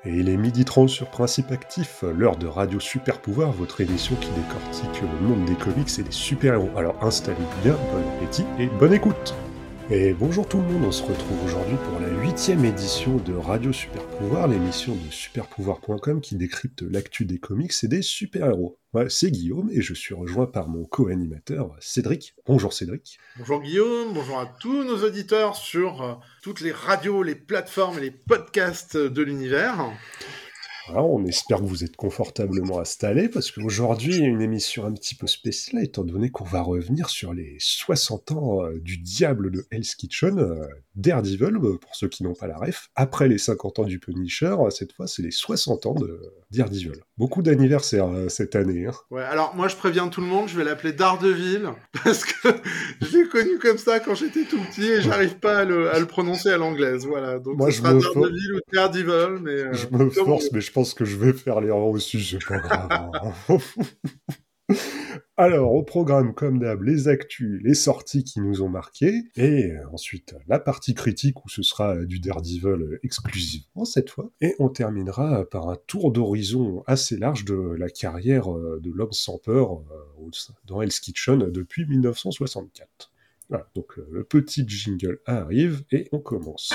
Et il est 12h30 sur Principe Actif, l'heure de Radio Super Pouvoir, votre émission qui décortique le monde des comics et des super-héros. Alors installez-vous bien, bon appétit et bonne écoute. Et bonjour tout le monde, on se retrouve aujourd'hui pour la 8e édition de Radio Super Pouvoir, l'émission de superpouvoir.com qui décrypte l'actu des comics et des super-héros. Ouais, c'est Guillaume et je suis rejoint par mon co-animateur Cédric. Bonjour Cédric. Bonjour Guillaume, bonjour à tous nos auditeurs sur toutes les radios, les plateformes et les podcasts de l'univers. Voilà, on espère que vous êtes confortablement installés, parce qu'aujourd'hui, il y a une émission un petit peu spéciale, étant donné qu'on va revenir sur les 60 ans du diable de Hell's Kitchen, Daredevil, pour ceux qui n'ont pas la ref. Après les 50 ans du Punisher, cette fois, c'est les 60 ans de Daredevil. Beaucoup d'anniversaires cette année. Hein. Ouais, alors moi je préviens tout le monde, je vais l'appeler Daredevil, parce que je l'ai connu comme ça quand j'étais tout petit et j'arrive pas à le prononcer à l'anglaise, voilà. Donc moi, ce sera Daredevil ou Daredevil, mais... je me force, mais je pense que je vais faire l'erreur aussi, c'est pas grave. Hein. Alors, au programme, comme d'hab, les actus, les sorties qui nous ont marqués, et ensuite la partie critique où ce sera du Daredevil exclusivement cette fois, et on terminera par un tour d'horizon assez large de la carrière de l'homme sans peur dans Hell's Kitchen depuis 1964. Voilà, donc le petit jingle arrive et on commence.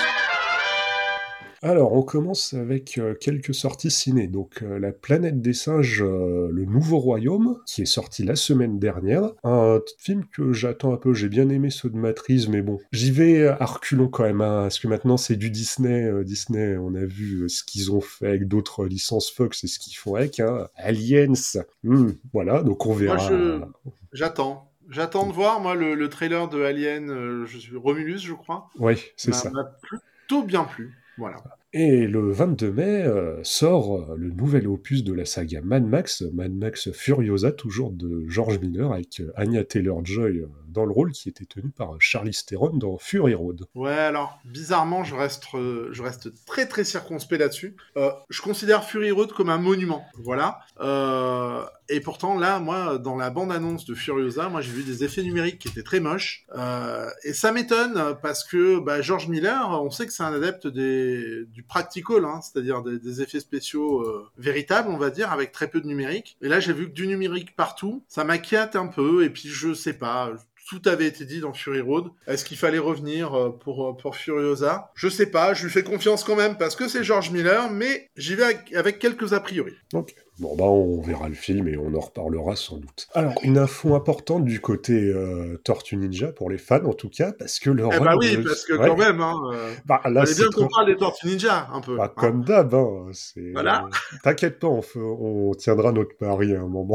Alors, on commence avec quelques sorties ciné. Donc, La Planète des Singes, le Nouveau Royaume, qui est sorti la semaine dernière. Un film que j'attends un peu. J'ai bien aimé ceux de Matrix, mais bon, j'y vais à reculons quand même, hein, parce que maintenant c'est du Disney. Disney, on a vu ce qu'ils ont fait avec d'autres licences Fox et ce qu'ils font avec Aliens. Voilà, donc on verra. Moi j'attends. J'attends de voir, moi, le trailer de Alien, Romulus, je crois. Oui, c'est ça. M'a plutôt bien plu. Voilà. Et le 22 mai sort le nouvel opus de la saga Mad Max Furiosa, toujours de George Miller, avec Anya Taylor-Joy dans le rôle qui était tenu par Charlize Theron dans Fury Road. Ouais, alors, bizarrement, je reste très très circonspect là-dessus. Je considère Fury Road comme un monument, voilà. Et pourtant, là, moi, dans la bande-annonce de Furiosa, moi, j'ai vu des effets numériques qui étaient très moches. Et ça m'étonne, parce que George Miller, on sait que c'est un adepte du practical, hein, c'est-à-dire des effets spéciaux véritables, on va dire, avec très peu de numérique. Et là, j'ai vu que du numérique partout. Ça m'inquiète un peu, et puis je sais pas... Tout avait été dit dans Fury Road. Est-ce qu'il fallait revenir pour Furiosa ? Je sais pas, je lui fais confiance quand même parce que c'est George Miller, mais j'y vais avec quelques a priori. Ok. Bon, on verra le film et on en reparlera sans doute. Alors, une info importante du côté Tortue Ninja, pour les fans en tout cas, parce que le run oui, parce que quand même, hein, là, fallait bien qu'on parle des Tortues Ninja, un peu. Comme d'hab, hein, Voilà. T'inquiète pas, on tiendra notre pari à un moment.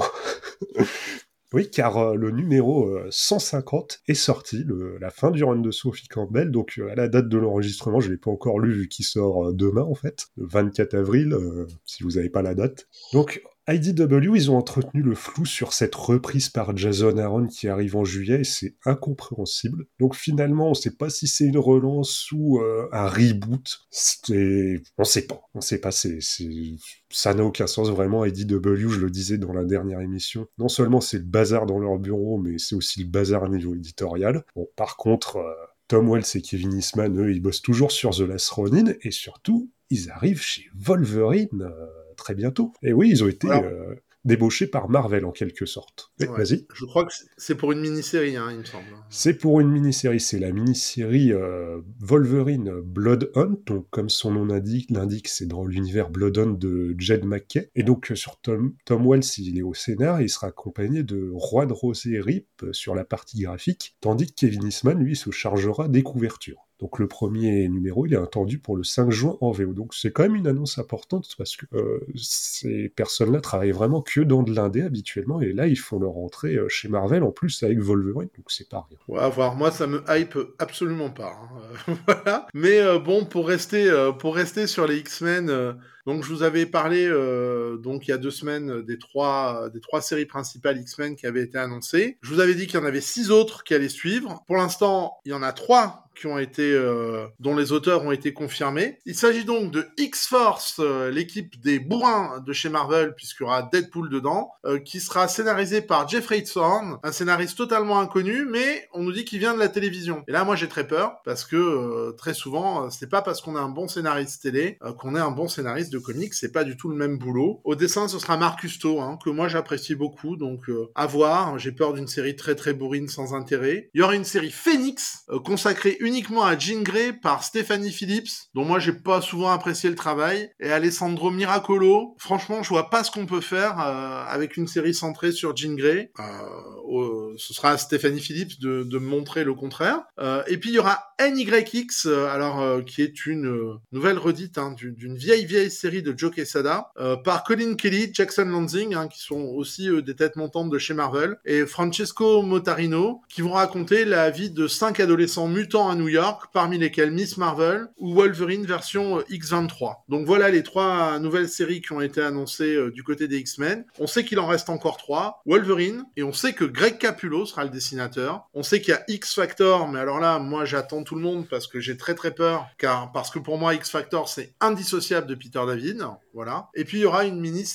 Oui, car le numéro 150 est sorti, la fin du run de Sophie Campbell, donc à la date de l'enregistrement, je ne l'ai pas encore lu vu qu'il sort demain en fait, le 24 avril, si vous n'avez pas la date. Donc IDW, ils ont entretenu le flou sur cette reprise par Jason Aaron qui arrive en juillet et c'est incompréhensible. Donc finalement, on ne sait pas si c'est une relance ou un reboot. On ne sait pas, ça n'a aucun sens vraiment. IDW, je le disais dans la dernière émission, non seulement c'est le bazar dans leur bureau, mais c'est aussi le bazar au niveau éditorial. Bon, par contre... Tom Wells et Kevin Eastman, eux, ils bossent toujours sur The Last Ronin, et surtout, ils arrivent chez Wolverine très bientôt. Et oui, ils ont été débauchés par Marvel, en quelque sorte. Ouais. Vas-y. Je crois que c'est pour une mini-série, hein, il me semble. C'est pour une mini-série, c'est la mini-série Wolverine Blood Hunt, donc comme son nom l'indique, c'est dans l'univers Blood Hunt de Jed McKay. Et donc sur Tom Wells, il est au scénar, il sera accompagné de Juan José Rip sur la partie graphique, tandis que Kevin Eastman, lui, se chargera des couvertures. Donc le premier numéro, il est attendu pour le 5 juin en VO. Donc c'est quand même une annonce importante parce que ces personnes-là travaillent vraiment que dans de l'indé habituellement et là ils font leur entrée chez Marvel en plus avec Wolverine, donc c'est pas rien. Ouais, à voir. Moi ça me hype absolument pas. Hein. Voilà. Mais bon, pour rester sur les X-Men, donc je vous avais parlé donc il y a 2 semaines des trois séries principales X-Men qui avaient été annoncées. Je vous avais dit qu'il y en avait 6 autres qui allaient suivre. Pour l'instant, il y en a 3 dont les auteurs ont été confirmés. Il s'agit donc de X-Force, l'équipe des bourrins de chez Marvel, puisqu'il y aura Deadpool dedans, qui sera scénarisé par Jeffrey Thorne, un scénariste totalement inconnu, mais on nous dit qu'il vient de la télévision. Et là, moi, j'ai très peur, parce que très souvent, c'est pas parce qu'on a un bon scénariste télé qu'on est un bon scénariste de comics, c'est pas du tout le même boulot. Au dessin, ce sera Marc Cousteau, que moi j'apprécie beaucoup, donc à voir. J'ai peur d'une série très très bourrine sans intérêt. Il y aura une série Phoenix, consacrée uniquement à Jean Grey par Stephanie Phillips, dont moi j'ai pas souvent apprécié le travail, et Alessandro Miracolo. Franchement, je vois pas ce qu'on peut faire avec une série centrée sur Jean Grey. Ce sera à Stephanie Phillips de montrer le contraire. Et puis il y aura NYX, qui est une nouvelle redite d'une vieille série de Joe Quesada, par Colin Kelly, Jackson Lanzing, qui sont aussi des têtes montantes de chez Marvel, et Francesco Motarino, qui vont raconter la vie de 5 adolescents mutants à New York, parmi lesquels Miss Marvel ou Wolverine version X-23. Donc voilà les 3 nouvelles séries qui ont été annoncées du côté des X-Men. On sait qu'il en reste encore 3. Wolverine, et on sait que Greg Capullo sera le dessinateur. On sait qu'il y a X-Factor, mais alors là, moi j'attends tout le monde parce que j'ai très très peur, parce que pour moi X-Factor c'est indissociable de Peter David, voilà. Et puis il y aura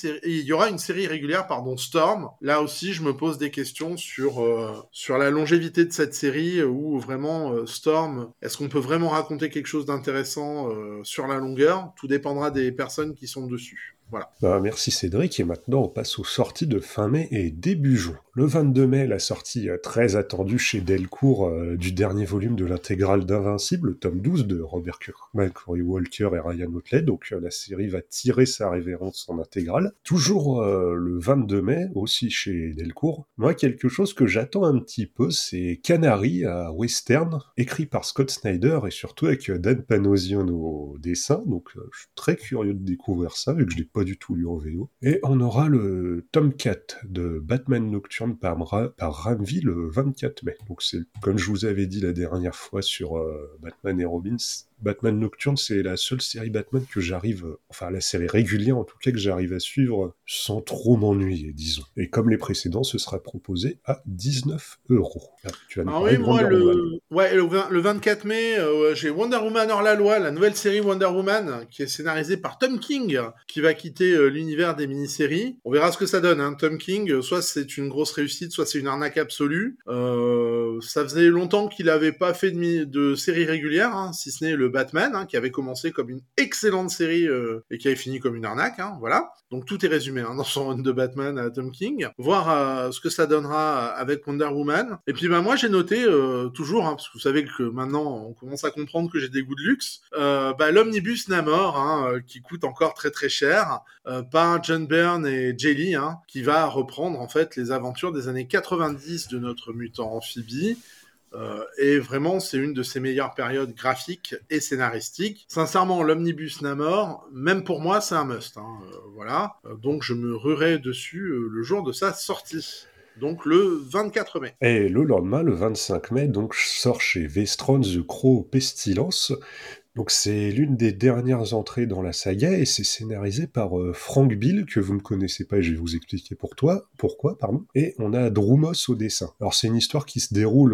une série régulière, Storm. Là aussi, je me pose des questions sur la longévité de cette série, où vraiment Storm, est-ce qu'on peut vraiment raconter quelque chose d'intéressant sur la longueur? Tout dépendra des personnes qui sont dessus. Voilà. Merci Cédric, et maintenant on passe aux sorties de fin mai et début juin. Le 22 mai, la sortie très attendue chez Delcourt du dernier volume de l'intégrale d'Invincible, le tome 12 de Robert Kirkman, Cory Walker et Ryan Otley, donc la série va tirer sa révérence en intégrale. Toujours le 22 mai, aussi chez Delcourt, moi quelque chose que j'attends un petit peu, c'est Canary à Western, écrit par Scott Snyder et surtout avec Dan Panosian au dessin, donc je suis très curieux de découvrir ça, vu que je l'ai pas du tout lu en VO. Et on aura le tome 4 de Batman Nocturne par Ramvi le 24 mai. Donc c'est, comme je vous avais dit la dernière fois sur Batman et Robin, Batman Nocturne, c'est la seule série Batman que j'arrive, la série régulière en tout cas, que j'arrive à suivre sans trop m'ennuyer, disons. Et comme les précédents, ce sera proposé à 19€. Tu vas nous parler de Wonder Woman. Le 24 mai, j'ai Wonder Woman hors la loi, la nouvelle série Wonder Woman, qui est scénarisée par Tom King, qui va quitter l'univers des mini-séries. On verra ce que ça donne, Tom King, soit c'est une grosse réussite, soit c'est une arnaque absolue. Ça faisait longtemps qu'il n'avait pas fait de série régulière, si ce n'est le Batman, qui avait commencé comme une excellente série et qui avait fini comme une arnaque, voilà. Donc tout est résumé dans son run de Batman à Tom King. Voir ce que ça donnera avec Wonder Woman. Et puis moi j'ai noté toujours, parce que vous savez que maintenant on commence à comprendre que j'ai des goûts de luxe, l'omnibus Namor, qui coûte encore très très cher, par John Byrne et Jay Lee, qui va reprendre en fait les aventures des années 90 de notre mutant amphibie. Et vraiment, c'est une de ses meilleures périodes graphiques et scénaristiques. Sincèrement, l'omnibus Namor, même pour moi, c'est un must. Voilà. Donc, je me ruerai dessus le jour de sa sortie. Donc, le 24 mai. Et le lendemain, le 25 mai, donc, sort chez Vestron The Crow Pestilence. Donc c'est l'une des dernières entrées dans la saga et c'est scénarisé par Frank Bill, que vous ne connaissez pas et je vais vous expliquer pourquoi. Et on a Drumos au dessin. Alors c'est une histoire qui se déroule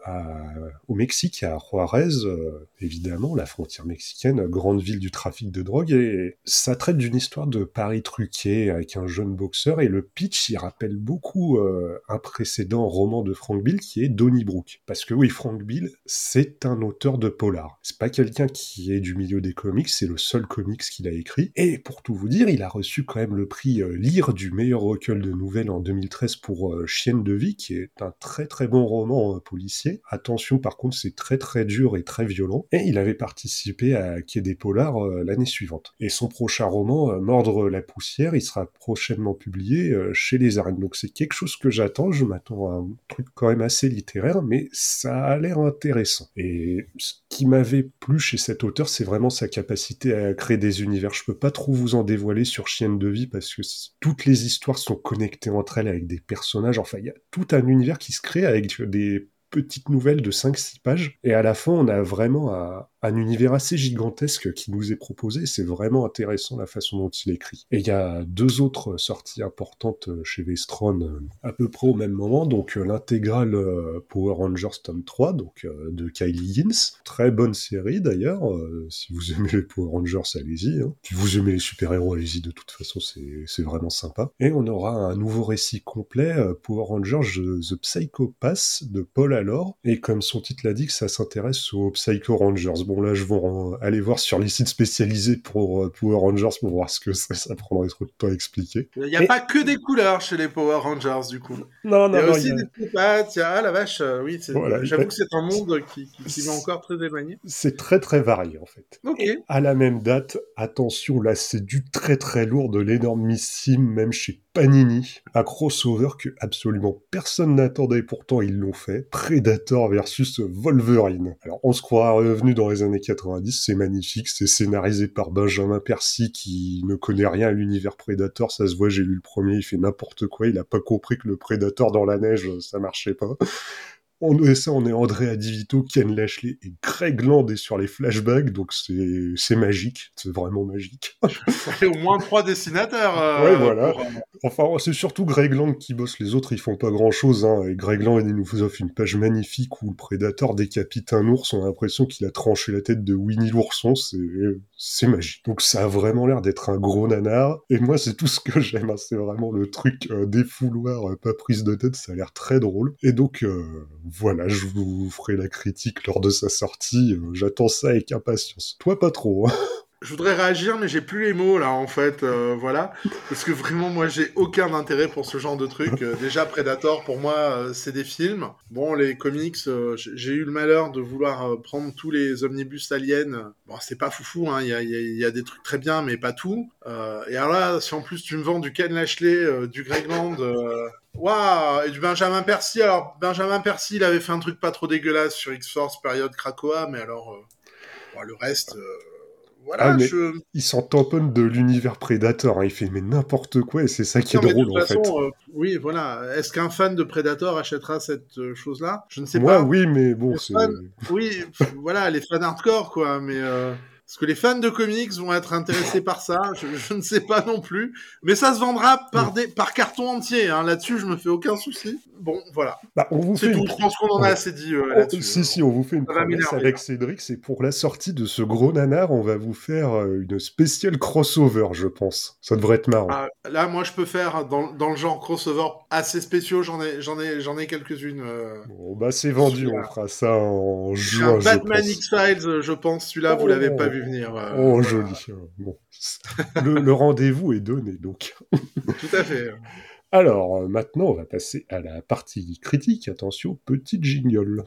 au Mexique, à Juarez, évidemment, la frontière mexicaine, grande ville du trafic de drogue, et ça traite d'une histoire de paris truqué avec un jeune boxeur, et le pitch, il rappelle beaucoup un précédent roman de Frank Bill qui est Donnybrook. Parce que oui, Frank Bill, c'est un auteur de polar. C'est pas quelqu'un qui est du milieu des comics, c'est le seul comics qu'il a écrit. Et pour tout vous dire, il a reçu quand même le prix Lyre du meilleur recueil de nouvelles en 2013 pour Chienne de vie, qui est un très très bon roman policier. Attention, par contre, c'est très très dur et très violent. Et il avait participé à Quai des Polars l'année suivante. Et son prochain roman, Mordre la poussière, il sera prochainement publié chez les Arènes. Donc c'est quelque chose que j'attends. Je m'attends à un truc quand même assez littéraire, mais ça a l'air intéressant. Et ce qui m'avait plu chez cet auteur, c'est vraiment sa capacité à créer des univers. Je peux pas trop vous en dévoiler sur Chienne de vie parce que toutes les histoires sont connectées entre elles avec des personnages. Enfin, il y a tout un univers qui se crée avec des petites nouvelles de 5-6 pages. Et à la fin, on a vraiment un univers assez gigantesque qui nous est proposé. C'est vraiment intéressant la façon dont il écrit. Et il y a 2 autres sorties importantes chez Vestron à peu près au même moment. Donc l'intégrale Power Rangers tome 3, donc de Kyle Higgins. Très bonne série d'ailleurs. Si vous aimez les Power Rangers, allez-y. Hein. Si vous aimez les super-héros, allez-y. De toute façon, c'est vraiment sympa. Et on aura un nouveau récit complet, Power Rangers The Psycho Pass de Paul Allor. Et comme son titre l'indique, ça s'intéresse aux Psycho Rangers. Bon là, je vais aller voir sur les sites spécialisés pour Power Rangers pour voir ce que c'est. Ça prendrait trop de temps à expliquer. Il n'y a pas que des couleurs chez les Power Rangers, du coup. Non, Il y a aussi il y a... des psychopathes, ah la vache, oui, Voilà, j'avoue que c'est un monde qui m'est encore très éloigné. C'est très très varié en fait. Ok. Et à la même date, attention, là c'est du très très lourd, de l'énormissime, même chez Panini, un crossover que absolument personne n'attendait, pourtant ils l'ont fait, Predator versus Wolverine. Alors on se croit revenu dans les années 90, c'est magnifique, c'est scénarisé par Benjamin Percy qui ne connaît rien à l'univers Predator, ça se voit, j'ai lu le premier, il fait n'importe quoi, il a pas compris que le Predator dans la neige, ça marchait pas. On est Andrea Di Vito, Ken Lashley et Greg Land est sur les flashbacks, donc c'est magique, c'est vraiment magique. C'est au moins 3 dessinateurs. Ouais, voilà. Enfin, c'est surtout Greg Land qui bosse, les autres ils font pas grand chose, hein. Et Greg Land, il nous offre une page magnifique où le Predator décapite un ours, on a l'impression qu'il a tranché la tête de Winnie l'ourson, c'est magique. Donc ça a vraiment l'air d'être un gros nanar, et moi c'est tout ce que j'aime, hein. C'est vraiment le truc défouloir, pas prise de tête, ça a l'air très drôle. Et donc, voilà, je vous ferai la critique lors de sa sortie, j'attends ça avec impatience. Toi pas trop, hein. Je voudrais réagir, mais j'ai plus les mots là en fait, voilà, parce que vraiment moi j'ai aucun intérêt pour ce genre de truc. Déjà Predator pour moi c'est des films. Bon les comics, j'ai eu le malheur de vouloir prendre tous les omnibus aliens. Bon c'est pas foufou, hein, il y a des trucs très bien, mais pas tout. Et alors là, si en plus tu me vends du Ken Lashley, du Greg Land. Waouh, et du Benjamin Percy. Alors Benjamin Percy, il avait fait un truc pas trop dégueulasse sur X-Force période Krakoa, mais alors bon, le reste. Ah, Voilà, mais il s'en tamponne de l'univers Predator, hein. Il fait mais n'importe quoi, et c'est ça qui est Non, mais de drôle toute en façon, fait. oui, voilà. Est-ce qu'un fan de Predator achètera cette chose-là? Je ne sais Moi, pas. oui, mais bon, Les c'est... fans, oui, voilà, les fans hardcore, quoi. Mais est-ce que les fans de comics vont être intéressés par ça? Je ne sais pas non plus. Mais ça se vendra par carton entier. Hein. Là-dessus, je me fais aucun souci. Bon, voilà. Bah, on vous C'est fait tout. une... Je pense qu'on en a Ouais. assez dit là-dessus. Si, on vous fait une Ça va promesse m'énerver, avec là. Cédric, c'est pour la sortie de ce gros nanar, on va vous faire une spéciale crossover, je pense. Ça devrait être marrant. Ah, là, moi, je peux faire dans le genre crossover assez spéciaux. J'en ai quelques-unes. Bon, bah c'est vendu, on Celui-là. fera ça en J'ai un juin, je Batman pense. X-Files, je pense. Celui-là, vous l'avez pas Oh, vu venir. oh Voilà. joli. Bon. Le rendez-vous est donné, donc. Tout à fait. Alors, maintenant, on va passer à la partie critique. Attention, petit jingle.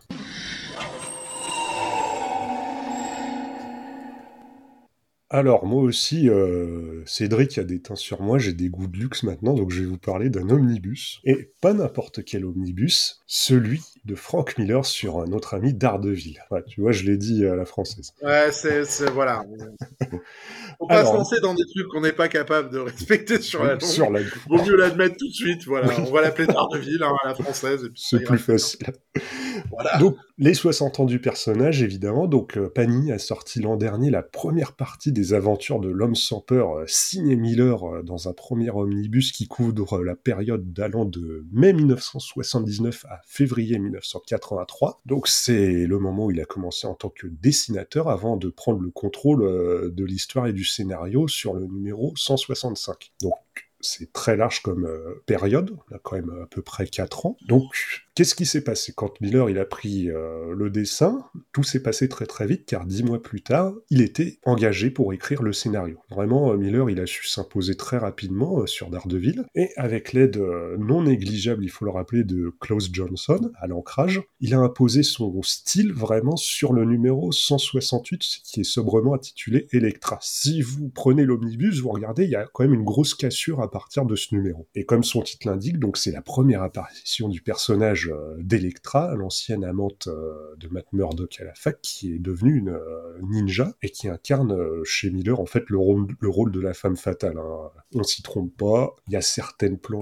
Alors, moi aussi, Cédric a des teints sur moi, j'ai des goûts de luxe maintenant, donc je vais vous parler d'un omnibus. Et pas n'importe quel omnibus, celui de Frank Miller sur un autre ami Daredevil. Ouais, tu vois, je l'ai dit à la française. Ouais, voilà. Faut pas se Alors, lancer dans des trucs qu'on n'est pas capable de respecter sur la sur longue. la... Vaut mieux l'admettre tout de suite. Voilà. On va l'appeler Daredevil à la française. Et puis ça C'est ira plus très bien. facile. Voilà. Donc, les 60 ans du personnage, évidemment. Donc, Panini a sorti l'an dernier la première partie des aventures de l'homme sans peur, signé Miller, dans un premier omnibus qui couvre la période allant de mai 1979 à février 1983. Donc, c'est le moment où il a commencé en tant que dessinateur avant de prendre le contrôle de l'histoire et du scénario sur le numéro 165. Donc, c'est très large comme période, on a quand même à peu près 4 ans. Donc, qu'est-ce qui s'est passé? Quand Miller il a pris le dessin, tout s'est passé très très vite, car 10 mois plus tard, il était engagé pour écrire le scénario. Vraiment, Miller, il a su s'imposer très rapidement sur Daredevil, et avec l'aide non négligeable, il faut le rappeler, de Klaus Johnson, à l'ancrage, il a imposé son style vraiment sur le numéro 168, qui est sobrement intitulé Elektra. Si vous prenez l'omnibus, vous regardez, il y a quand même une grosse cassure à partir de ce numéro. Et comme son titre l'indique, donc c'est la première apparition du personnage d'Electra, l'ancienne amante de Matt Murdock à la fac, qui est devenue une ninja et qui incarne chez Miller en fait le rôle de la femme fatale. Hein. On s'y trompe pas, il y a certaines planches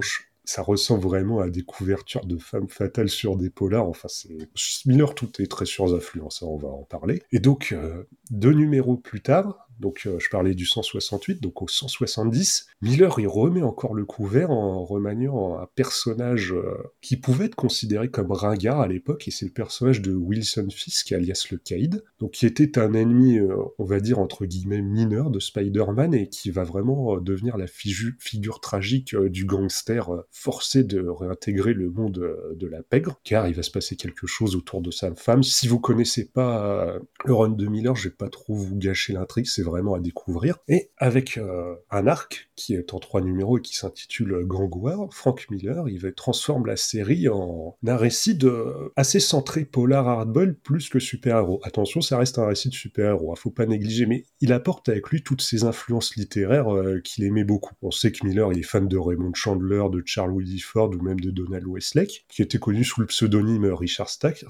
ça ressemble vraiment à des couvertures de femmes fatales sur des polars. Enfin, Miller, tout est très sur influence, hein, on va en parler. Et donc, 2 numéros plus tard, donc je parlais du 168, donc au 170, Miller il remet encore le couvert en remaniant un personnage qui pouvait être considéré comme ringard à l'époque, et c'est le personnage de Wilson Fisk, alias le Caïd, donc qui était un ennemi, on va dire entre guillemets mineur de Spider-Man, et qui va vraiment devenir la figure tragique du gangster forcé de réintégrer le monde de la pègre, car il va se passer quelque chose autour de sa femme. Si vous connaissez pas le run de Miller, je vais pas trop vous gâcher l'intrigue, c'est vraiment à découvrir. Et avec un arc qui est en 3 numéros et qui s'intitule Gang War, Frank Miller, il transforme la série en un récit assez centré polar hardball plus que super-héros. Attention, ça reste un récit de super-héros, faut pas négliger, mais il apporte avec lui toutes ses influences littéraires qu'il aimait beaucoup. On sait que Miller il est fan de Raymond Chandler, de Charles Woodford ou même de Donald Westlake, qui était connu sous le pseudonyme Richard Stark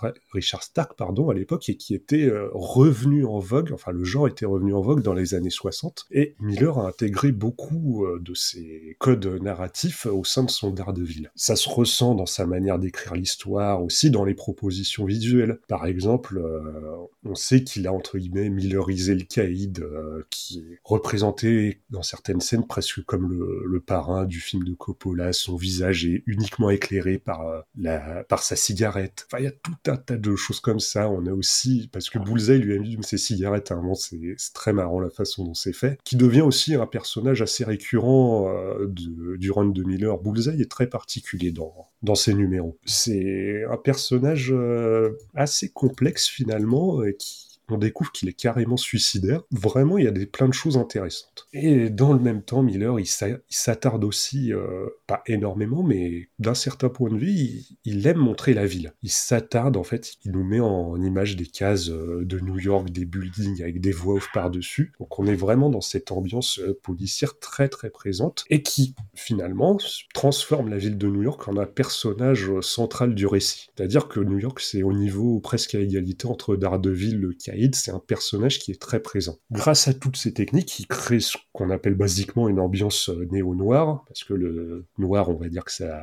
à l'époque, et qui était revenu en vogue, enfin le genre était revenu en vogue dans les années 60, et Miller a intégré beaucoup de ses codes narratifs au sein de son Daredevil. Ça se ressent dans sa manière d'écrire l'histoire, aussi dans les propositions visuelles. Par exemple, on sait qu'il a entre guillemets millerisé le Caïd, qui est représenté dans certaines scènes presque comme le parrain du film de Coppola. Son visage est uniquement éclairé par sa cigarette. Enfin, il y a tout un tas de choses comme ça. On a aussi, parce que Bullseye lui a mis ses cigarettes à un moment, c'est très marrant la façon dont c'est fait, qui devient aussi un personnage assez récurrent du run de Miller. Bullseye est très particulier dans ses numéros. C'est un personnage assez complexe finalement, on découvre qu'il est carrément suicidaire. Vraiment, il y a plein de choses intéressantes. Et dans le même temps, Miller, il s'attarde aussi, pas énormément, mais d'un certain point de vue, il aime montrer la ville. Il s'attarde, en fait, il nous met en image des cases de New York, des buildings avec des voix off par-dessus. Donc on est vraiment dans cette ambiance policière très très présente, et qui, finalement, transforme la ville de New York en un personnage central du récit. C'est-à-dire que New York, c'est au niveau presque à égalité entre Daredevil, le Caïd. C'est un personnage qui est très présent. Grâce à toutes ces techniques, il crée ce qu'on appelle basiquement une ambiance néo-noire, parce que le noir, on va dire que ça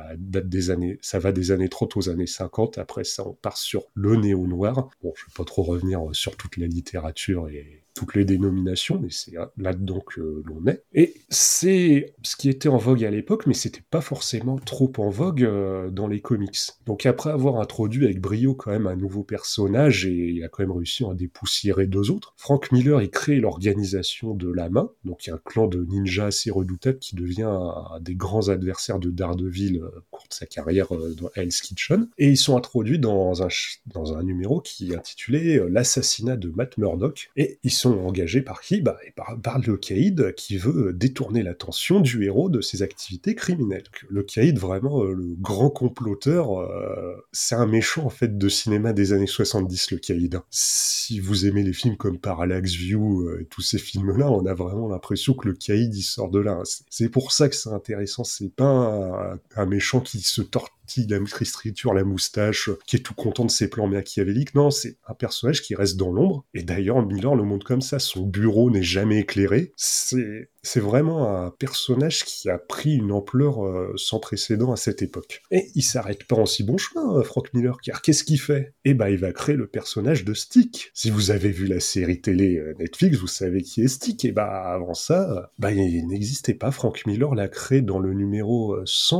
va des années 30 aux années 50, après ça on part sur le néo-noir. Bon, je vais pas trop revenir sur toute la littérature et toutes les dénominations, mais c'est là-dedans que l'on est. Et c'est ce qui était en vogue à l'époque, mais c'était pas forcément trop en vogue dans les comics. Donc après avoir introduit avec brio quand même un nouveau personnage, et il a quand même réussi à dépoussiérer 2 autres, Frank Miller il crée l'organisation de la main, donc il y a un clan de ninjas assez redoutable qui devient un des grands adversaires de Daredevil au cours de sa carrière dans Hell's Kitchen, et ils sont introduits dans un numéro qui est intitulé L'assassinat de Matt Murdock, et ils sont engagés par qui ? Par le Caïd, qui veut détourner l'attention du héros de ses activités criminelles. Le Caïd, vraiment le grand comploteur, c'est un méchant en fait de cinéma des années 70, le Caïd. Si vous aimez les films comme Parallax View et tous ces films-là, on a vraiment l'impression que le Caïd il sort de là. C'est pour ça que c'est intéressant, c'est pas un méchant qui se tortille la tristriture, la moustache, qui est tout content de ses plans machiavéliques. Non, c'est un personnage qui reste dans l'ombre. Et d'ailleurs, Miller le montre comme ça. Son bureau n'est jamais éclairé. C'est vraiment un personnage qui a pris une ampleur sans précédent à cette époque. Et il s'arrête pas en si bon chemin, Frank Miller, car qu'est-ce qu'il fait ? Il va créer le personnage de Stick. Si vous avez vu la série télé Netflix, vous savez qui est Stick. Et avant ça, il n'existait pas. Frank Miller l'a créé dans le numéro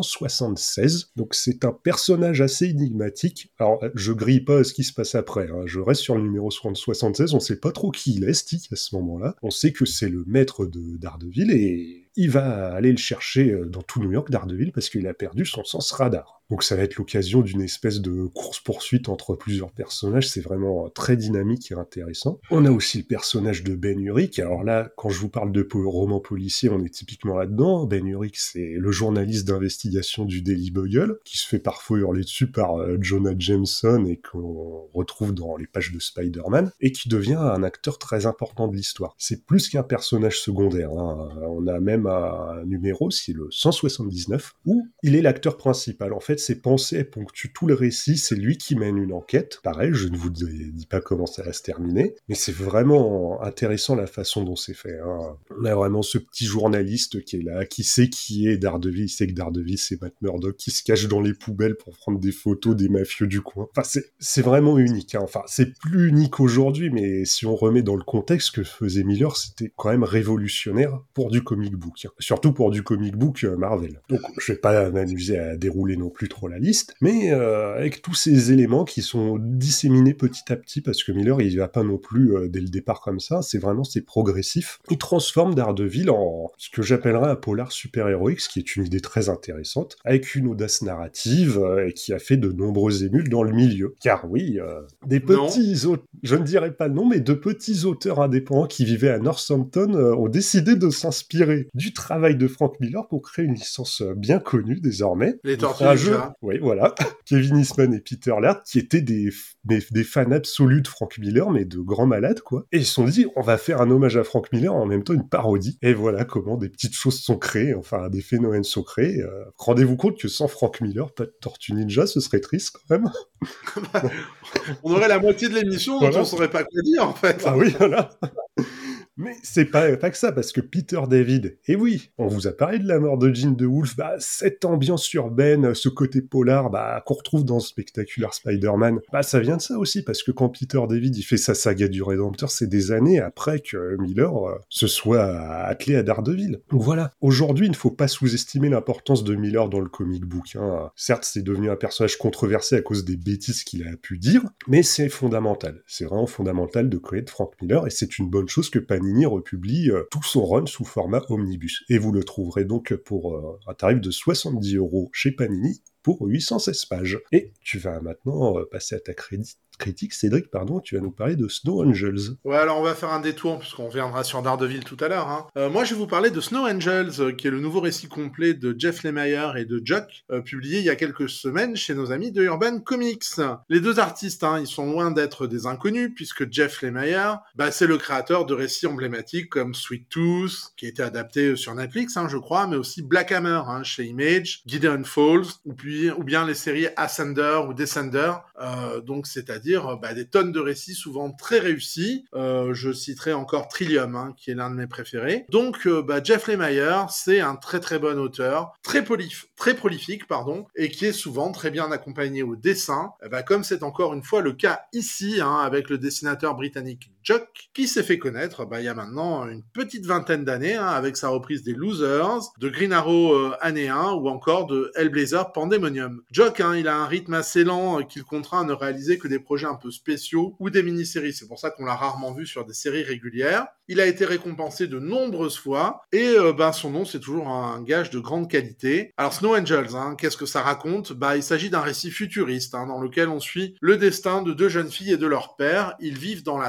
176. Donc c'est un personnage assez énigmatique. Alors, je grille pas ce qui se passe après. Je reste sur le numéro 76. On sait pas trop qui il est, Stick, à ce moment-là. On sait que c'est le maître de Daredevil, et il va aller le chercher dans tout New York, Daredevil, parce qu'il a perdu son sens radar. Donc ça va être l'occasion d'une espèce de course-poursuite entre plusieurs personnages. C'est vraiment très dynamique et intéressant. On a aussi le personnage de Ben Urich. Alors là, quand je vous parle de roman policier, on est typiquement là-dedans. Ben Urich, c'est le journaliste d'investigation du Daily Bugle, qui se fait parfois hurler dessus par Jonah Jameson et qu'on retrouve dans les pages de Spider-Man, et qui devient un acteur très important de l'histoire. C'est plus qu'un personnage secondaire. On a même un numéro, c'est le 179, où il est l'acteur principal. En fait, fait, c'est pensé, elle ponctue tout le récit, c'est lui qui mène une enquête. Pareil, je ne vous dis pas comment ça va se terminer, mais c'est vraiment intéressant la façon dont c'est fait. Hein. On a vraiment ce petit journaliste qui est là, qui sait qui est Daredevil, il sait que Daredevil c'est Matt Murdock, qui se cache dans les poubelles pour prendre des photos des mafieux du coin. Enfin, c'est vraiment unique. Hein. Enfin, c'est plus unique aujourd'hui, mais si on remet dans le contexte que faisait Miller, c'était quand même révolutionnaire pour du comic book. Hein. Surtout pour du comic book Marvel. Donc, je vais pas m'amuser à dérouler non plus trop la liste, mais avec tous ces éléments qui sont disséminés petit à petit, parce que Miller, il va pas non plus dès le départ comme ça, c'est progressif. Il transforme Daredevil en ce que j'appellerais un polar super-héroïque, ce qui est une idée très intéressante, avec une audace narrative et qui a fait de nombreuses émules dans le milieu. Car oui, des petits auteurs, je ne dirais pas non, mais de petits auteurs indépendants qui vivaient à Northampton ont décidé de s'inspirer du travail de Frank Miller pour créer une licence bien connue désormais. Les Tortues Ninja. Oui, voilà. Kevin Eastman et Peter Laird, qui étaient des fans absolus de Frank Miller, mais de grands malades, quoi. Et ils se sont dit, on va faire un hommage à Frank Miller, en même temps une parodie. Et voilà comment des petites choses sont créées, enfin des phénomènes sont créés. Rendez-vous compte que sans Frank Miller, pas de Tortue Ninja, ce serait triste quand même. On aurait la moitié de l'émission dont on saurait pas quoi dire, en fait. Ah oui, voilà. Mais c'est pas que ça, parce que Peter David, et oui, on vous a parlé de la mort de Jean DeWolf, cette ambiance urbaine, ce côté polar, qu'on retrouve dans Spectacular Spider-Man, ça vient de ça aussi, parce que quand Peter David, il fait sa saga du Rédempteur, c'est des années après que Miller se soit attelé à Daredevil. Donc voilà, aujourd'hui, il ne faut pas sous-estimer l'importance de Miller dans le comic book. Hein. Certes, c'est devenu un personnage controversé à cause des bêtises qu'il a pu dire, mais c'est fondamental. C'est vraiment fondamental de connaître Frank Miller, et c'est une bonne chose que Panini republie tout son run sous format omnibus. Et vous le trouverez donc pour un tarif de 70 € chez Panini pour 816 pages. Et tu vas maintenant passer à ta critique, Cédric, tu vas nous parler de Snow Angels. Ouais, alors on va faire un détour, puisqu'on reviendra sur Daredevil tout à l'heure. Hein. Moi, je vais vous parler de Snow Angels, qui est le nouveau récit complet de Jeff Lemire et de Jock, publié il y a quelques semaines chez nos amis de Urban Comics. Les deux artistes, ils sont loin d'être des inconnus, puisque Jeff Lemire, c'est le créateur de récits emblématiques comme Sweet Tooth, qui a été adapté sur Netflix, je crois, mais aussi Black Hammer, chez Image, Gideon Falls, ou bien les séries Ascender ou Descender, donc c'est-à-dire des tonnes de récits souvent très réussis. Je citerai encore Trillium, qui est l'un de mes préférés. Donc Jeff Lemire, c'est un très très bon auteur, très prolifique, et qui est souvent très bien accompagné au dessin, comme c'est encore une fois le cas ici, avec le dessinateur britannique Jock, qui s'est fait connaître il y a maintenant une petite vingtaine d'années, avec sa reprise des Losers, de Green Arrow année 1, ou encore de Hellblazer Pandemonium. Jock, il a un rythme assez lent qui le contraint à ne réaliser que des projets un peu spéciaux ou des mini-séries. C'est pour ça qu'on l'a rarement vu sur des séries régulières. Il a été récompensé de nombreuses fois, et son nom, c'est toujours un gage de grande qualité. Alors Snow Angels, qu'est-ce que ça raconte ? Il s'agit d'un récit futuriste, dans lequel on suit le destin de deux jeunes filles et de leur père. Ils vivent dans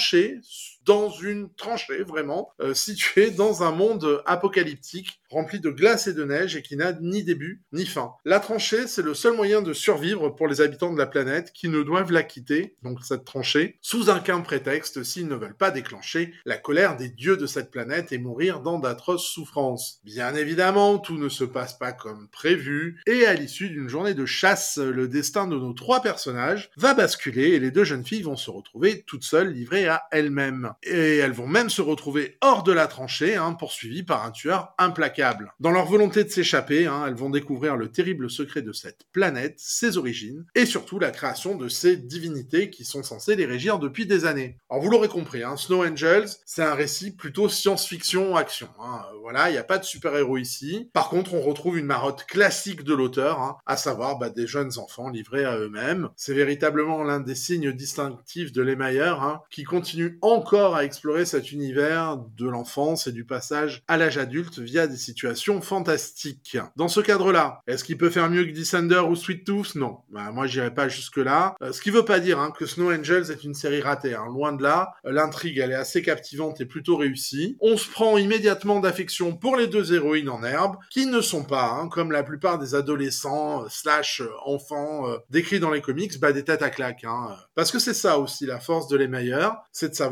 une tranchée vraiment, située dans un monde apocalyptique, rempli de glace et de neige et qui n'a ni début ni fin. La tranchée, c'est le seul moyen de survivre pour les habitants de la planète qui ne doivent la quitter, donc cette tranchée, sous aucun prétexte s'ils ne veulent pas déclencher la colère des dieux de cette planète et mourir dans d'atroces souffrances. Bien évidemment, tout ne se passe pas comme prévu, et à l'issue d'une journée de chasse, le destin de nos trois personnages va basculer et les deux jeunes filles vont se retrouver toutes seules livrées à elles-mêmes. Et elles vont même se retrouver hors de la tranchée, poursuivies par un tueur implacable. Dans leur volonté de s'échapper, elles vont découvrir le terrible secret de cette planète, ses origines, et surtout la création de ces divinités qui sont censées les régir depuis des années. Alors vous l'aurez compris, Snow Angels, c'est un récit plutôt science-fiction-action. Voilà, il n'y a pas de super-héros ici. Par contre, on retrouve une marotte classique de l'auteur, à savoir des jeunes enfants livrés à eux-mêmes. C'est véritablement l'un des signes distinctifs de Lemire, qui continue encore à explorer cet univers de l'enfance et du passage à l'âge adulte via des situations fantastiques. Dans ce cadre-là, est-ce qu'il peut faire mieux que Descender ou Sweet Tooth ? Non. Moi, j'irai pas jusque-là. Ce qui veut pas dire que Snow Angels est une série ratée. Loin de là. L'intrigue, elle est assez captivante et plutôt réussie. On se prend immédiatement d'affection pour les deux héroïnes en herbe, qui ne sont pas, comme la plupart des adolescents / enfants décrits dans les comics, des têtes à claques. Parce que c'est ça aussi la force de Lemire, c'est de savoir bien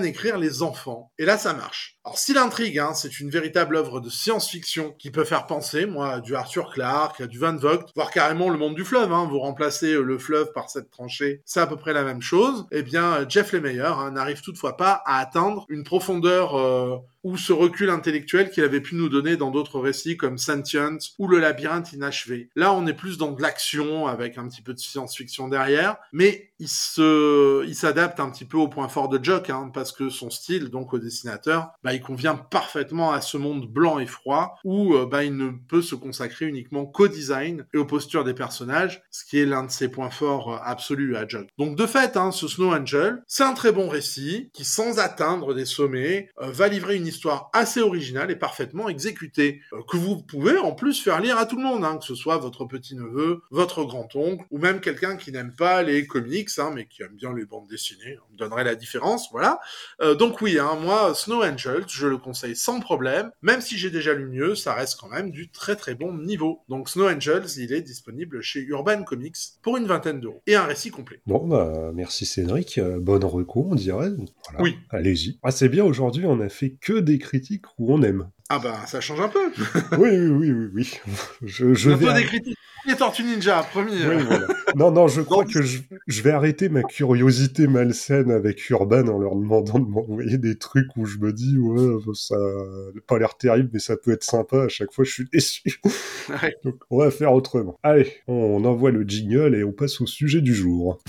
écrire les enfants. Et là, ça marche. Alors, si l'intrigue, c'est une véritable œuvre de science-fiction qui peut faire penser, moi, à du Arthur Clarke, à du Van Vogt, voire carrément le monde du fleuve, vous remplacez le fleuve par cette tranchée, c'est à peu près la même chose, eh bien, Jeff Lemire n'arrive toutefois pas à atteindre une profondeur ou ce recul intellectuel qu'il avait pu nous donner dans d'autres récits comme Sentient ou Le Labyrinthe inachevé. Là, on est plus dans de l'action avec un petit peu de science-fiction derrière, mais il s'adapte un petit peu au point fort de Jock, parce que son style, donc au dessinateur, il convient parfaitement à ce monde blanc et froid où il ne peut se consacrer uniquement qu'au design et aux postures des personnages, ce qui est l'un de ses points forts absolus à Jock. Donc de fait, ce Snow Angel, c'est un très bon récit qui, sans atteindre des sommets, va livrer une histoire assez originale et parfaitement exécutée, que vous pouvez en plus faire lire à tout le monde, que ce soit votre petit-neveu, votre grand-oncle, ou même quelqu'un qui n'aime pas les comics, mais qui aime bien les bandes dessinées, on me donnerait la différence, voilà. Donc oui, moi, Snow Angel, je le conseille sans problème, même si j'ai déjà lu mieux, ça reste quand même du très très bon niveau. Donc Snow Angels, il est disponible chez Urban Comics pour une 20aine d'euros, et un récit complet. Bon, merci Cédric, bonne reco, on dirait. Voilà. Oui. Allez-y. C'est bien, aujourd'hui, on a fait que des critiques où on aime. Ça change un peu. Oui. Je un vais peu des critiques. Les Tortues Ninja, promis. Oui, voilà. Non, je crois que je vais arrêter ma curiosité malsaine avec Urban en leur demandant de m'envoyer des trucs où je me dis, ouais, ça n'a pas l'air terrible, mais ça peut être sympa. À chaque fois, je suis déçu. Ouais. Donc, on va faire autrement. Allez, on envoie le jingle et on passe au sujet du jour.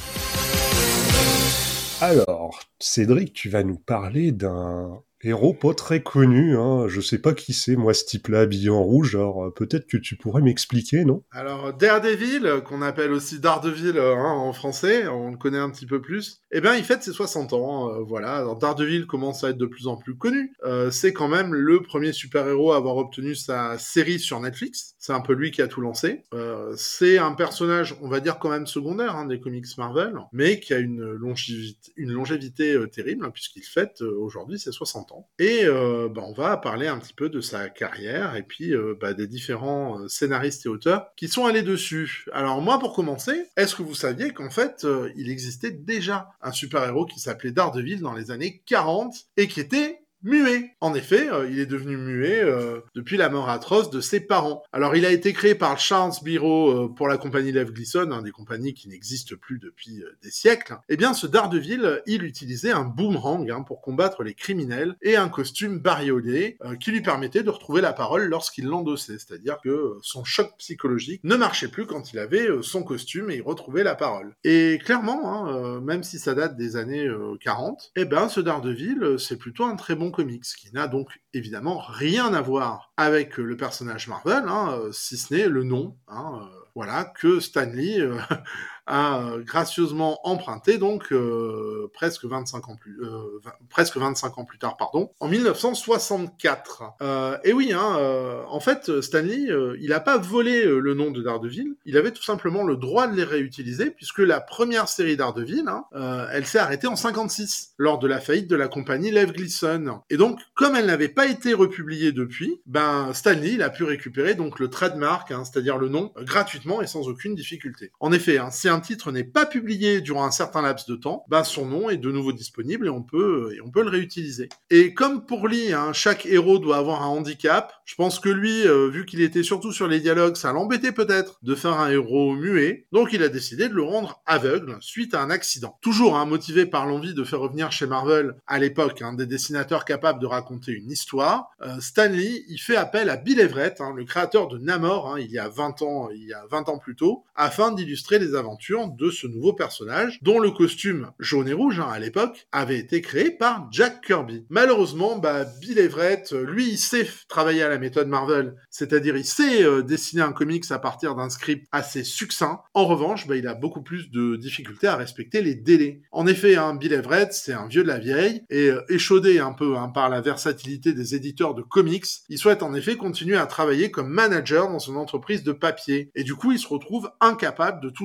Alors, Cédric, tu vas nous parler d'un héros pas très connu, je sais pas qui c'est, moi, ce type-là, habillé en rouge, alors peut-être que tu pourrais m'expliquer, non ? Alors, Daredevil, qu'on appelle aussi Daredevil en français, on le connaît un petit peu plus, il fête ses 60 ans, voilà. Alors, Daredevil commence à être de plus en plus connu, c'est quand même le premier super-héros à avoir obtenu sa série sur Netflix, c'est un peu lui qui a tout lancé, c'est un personnage, on va dire quand même secondaire, des comics Marvel, mais qui a une longévité terrible, puisqu'il fête aujourd'hui ses 60 ans. Et on va parler un petit peu de sa carrière et puis des différents scénaristes et auteurs qui sont allés dessus. Alors moi, pour commencer, est-ce que vous saviez qu'en fait, il existait déjà un super-héros qui s'appelait Daredevil dans les années 40 et qui était muet. En effet, il est devenu muet depuis la mort atroce de ses parents. Alors, il a été créé par Charles Biro pour la compagnie Lev Gleason, des compagnies qui n'existent plus depuis des siècles. Eh bien, ce Daredevil, il utilisait un boomerang pour combattre les criminels et un costume bariolé qui lui permettait de retrouver la parole lorsqu'il l'endossait. C'est-à-dire que son choc psychologique ne marchait plus quand il avait son costume et il retrouvait la parole. Et clairement, même si ça date des années 40, ce Daredevil, c'est plutôt un très bon comics, qui n'a donc évidemment rien à voir avec le personnage Marvel, si ce n'est le nom, que Stan Lee a gracieusement emprunté donc presque 25 ans plus tard, en 1964. Et oui, en fait, Stan Lee, il n'a pas volé le nom de Daredevil, il avait tout simplement le droit de les réutiliser, puisque la première série Daredevil, elle s'est arrêtée en 56, lors de la faillite de la compagnie Lev Gleason. Et donc, comme elle n'avait pas été republiée depuis, Stan Lee, il a pu récupérer donc le trademark, c'est-à-dire le nom, gratuitement et sans aucune difficulté. En effet, si un titre n'est pas publié durant un certain laps de temps, son nom est de nouveau disponible et on peut le réutiliser. Et comme pour Lee, chaque héros doit avoir un handicap, je pense que lui, vu qu'il était surtout sur les dialogues, ça l'embêtait peut-être de faire un héros muet, donc il a décidé de le rendre aveugle suite à un accident. Toujours motivé par l'envie de faire revenir chez Marvel, à l'époque, des dessinateurs capables de raconter une histoire, Stan Lee, il fait appel à Bill Everett, le créateur de Namor, il y a 20 ans plus tôt, afin d'illustrer les aventures de ce nouveau personnage, dont le costume jaune et rouge, à l'époque, avait été créé par Jack Kirby. Malheureusement, Bill Everett, lui, il sait travailler à la méthode Marvel, c'est-à-dire il sait dessiner un comics à partir d'un script assez succinct. En revanche, il a beaucoup plus de difficultés à respecter les délais. En effet, Bill Everett, c'est un vieux de la vieille, et échaudé un peu par la versatilité des éditeurs de comics, il souhaite en effet continuer à travailler comme manager dans son entreprise de papier. Et du coup, il se retrouve incapable de tout gérer en même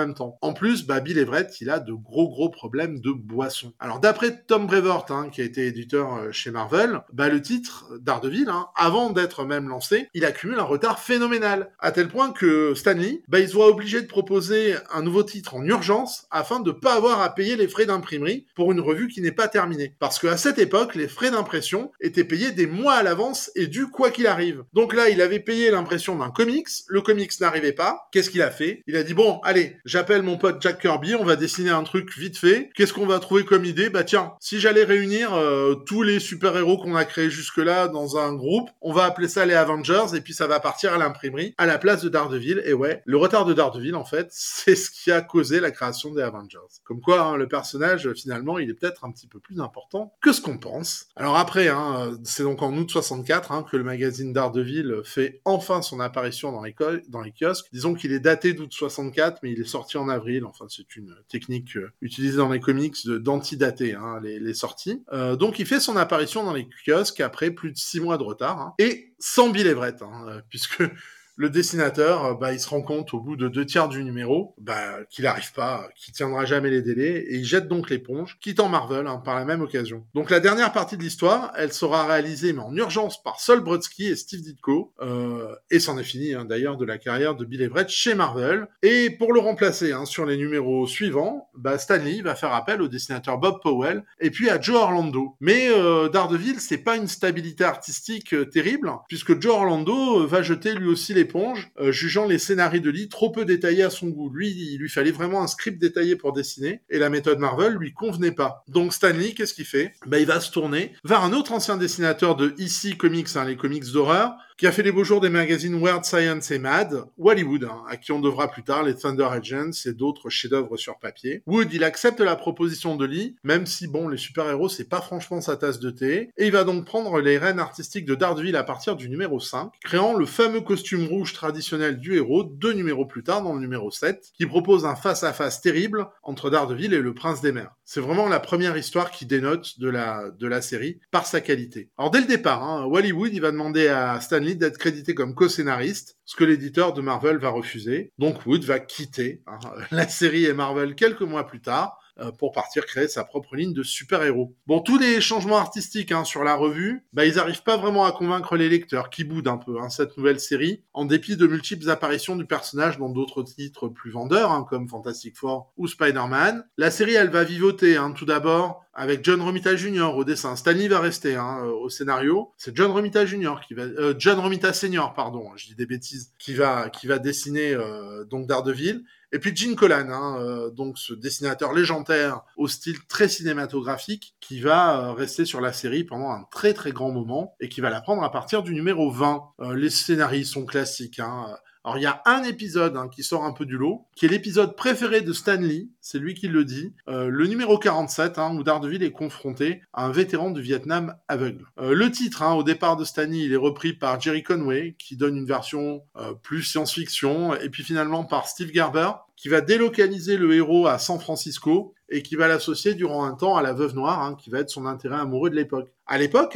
même temps. En plus, Bill Everett, il a de gros problèmes de boisson. Alors d'après Tom Brevoort, qui a été éditeur chez Marvel, le titre Daredevil, avant d'être même lancé, il accumule un retard phénoménal, à tel point que Stan Lee, il se voit obligé de proposer un nouveau titre en urgence afin de pas avoir à payer les frais d'imprimerie pour une revue qui n'est pas terminée. Parce qu'à cette époque, les frais d'impression étaient payés des mois à l'avance et dus quoi qu'il arrive. Donc là, il avait payé l'impression d'un comics, le comics n'arrivait pas, qu'est-ce qu'il a fait? Il a dit bon, allez, j'appelle mon pote Jack Kirby, on va dessiner un truc vite fait, qu'est-ce qu'on va trouver comme idée? Tiens, si j'allais réunir tous les super-héros qu'on a créés jusque-là dans un groupe, on va appeler ça les Avengers, et puis ça va partir à l'imprimerie à la place de Daredevil. Et ouais, le retard de Daredevil, en fait, c'est ce qui a causé la création des Avengers. Comme quoi, le personnage, finalement, il est peut-être un petit peu plus important que ce qu'on pense. Alors après, c'est donc en août 64 que le magazine Daredevil fait enfin son apparition dans les kiosques. Disons qu'il est daté d'août 64, mais il est sorti en avril. Enfin, c'est une technique utilisée dans les comics d'antidater les sorties. Donc il fait son apparition dans les kiosques après plus de 6 mois de retard, et sans Bill Everett, puisque le dessinateur, il se rend compte au bout de 2/3 du numéro qu'il n'arrive pas, qu'il tiendra jamais les délais, et il jette donc l'éponge, quittant Marvel par la même occasion. Donc la dernière partie de l'histoire, elle sera réalisée mais en urgence par Sol Brodsky et Steve Ditko, et c'en est fini d'ailleurs de la carrière de Bill Everett chez Marvel. Et pour le remplacer sur les numéros suivants, Stan Lee va faire appel au dessinateur Bob Powell et puis à Joe Orlando. Mais Daredevil, c'est pas une stabilité artistique terrible, puisque Joe Orlando va jeter lui aussi l'éponge, jugeant les scénarios de Lee trop peu détaillés à son goût. Lui, il lui fallait vraiment un script détaillé pour dessiner, et la méthode Marvel lui convenait pas. Donc Stan Lee, qu'est-ce qu'il fait? Il va se tourner vers un autre ancien dessinateur de EC Comics, les comics d'horreur, qui a fait les beaux jours des magazines Weird Science et Mad, Wally Wood, à qui on devra plus tard les Thunder Agents et d'autres chefs-d'œuvre sur papier. Wood, il accepte la proposition de Lee, même si les super-héros, c'est pas franchement sa tasse de thé, et il va donc prendre les rênes artistiques de Daredevil à partir du numéro 5, créant le fameux costume rouge traditionnel du héros 2 numéros plus tard, dans le numéro 7, qui propose un face-à-face terrible entre Daredevil et le Prince des Mers. C'est vraiment la première histoire qui dénote de la série par sa qualité. Alors dès le départ, Wally Wood, il va demander à Stan Lee d'être crédité comme co-scénariste, ce que l'éditeur de Marvel va refuser. Donc Wood va quitter la série et Marvel quelques mois plus tard, pour partir créer sa propre ligne de super-héros. Bon, tous les changements artistiques sur la revue, ils n'arrivent pas vraiment à convaincre les lecteurs, qui boudent un peu cette nouvelle série, en dépit de multiples apparitions du personnage dans d'autres titres plus vendeurs, comme Fantastic Four ou Spider-Man. La série, elle va vivoter, tout d'abord, avec John Romita Jr. au dessin. Stan Lee va rester au scénario. C'est John Romita Jr. John Romita Senior, pardon, je dis des bêtises, qui va dessiner donc Daredevil. Et puis Gene Colan, donc ce dessinateur légendaire au style très cinématographique, qui va rester sur la série pendant un très très grand moment, et qui va la prendre à partir du numéro 20. Les scénarios sont classiques, Alors il y a un épisode qui sort un peu du lot, qui est l'épisode préféré de Stan Lee, c'est lui qui le dit, le numéro 47, où Daredevil est confronté à un vétéran du Vietnam aveugle. Le titre, au départ de Stan Lee, il est repris par Jerry Conway, qui donne une version plus science-fiction, et puis finalement par Steve Gerber, qui va délocaliser le héros à San Francisco, et qui va l'associer durant un temps à la Veuve Noire, qui va être son intérêt amoureux de l'époque. À l'époque,